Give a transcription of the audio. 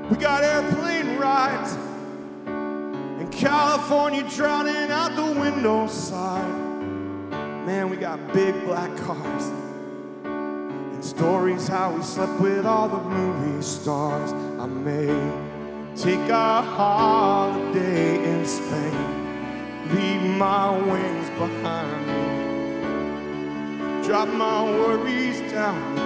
We got airplane rides in California drowning out the window side. Man, we got big black cars and stories how we slept with all the movie stars. I may take a holiday in Spain, leave my wings behind me, drop my worries down the